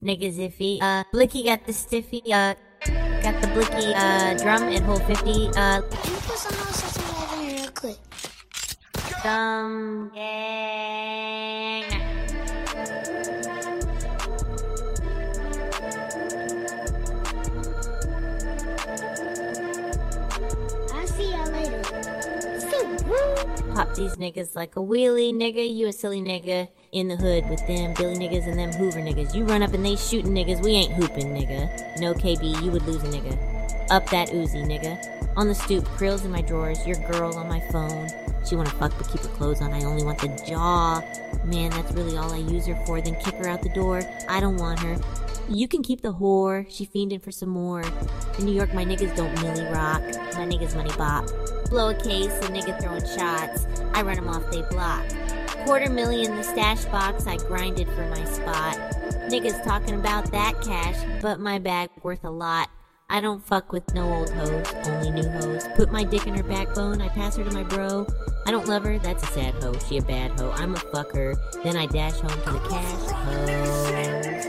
Niggas iffy. Blicky got the stiffy. Got the blicky drum at hole 50. Can you put some more such in real quick? Dumb gang. I'll see y'all later. Pop these niggas like a wheelie, nigga. You a silly nigga in the hood with them Billy niggas and them Hoover niggas. You run up and they shooting niggas. We ain't hooping, nigga. No KB, you would lose a nigga. Up that Uzi, nigga. On the stoop, krills in my drawers. Your girl on my phone. She wanna fuck but keep her clothes on. I only want the jaw. Man, that's really all I use her for. Then kick her out the door. I don't want her. You can keep the whore. She fiending for some more. In New York, my niggas don't milli rock. My niggas money bop. Blow a case, a nigga throwing shots. I run them off, they block. $250,000 the stash box, I grinded for my spot. Niggas talking about that cash, but my bag worth a lot. I don't fuck with no old hoes, only new hoes. Put my dick in her backbone, I pass her to my bro. I don't love her, that's a sad hoe, she a bad hoe. I'm a fucker, then I dash home to the cash hoes.